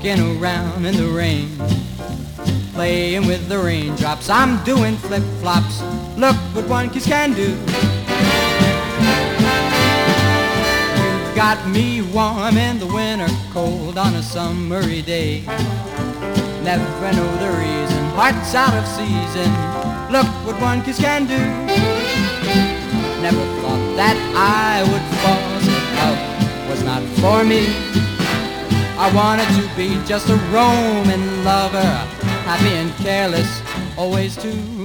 walking around in the rain, playing with the raindrops. I'm doing flip-flops. Look what one kiss can do. You got me warm in the winter, cold on a summery day. Never know the reason, heart's out of season. Look what one kiss can do. Never thought that I would fall, so love was not for me. I wanted to be just a roaming lover, happy and careless, always too.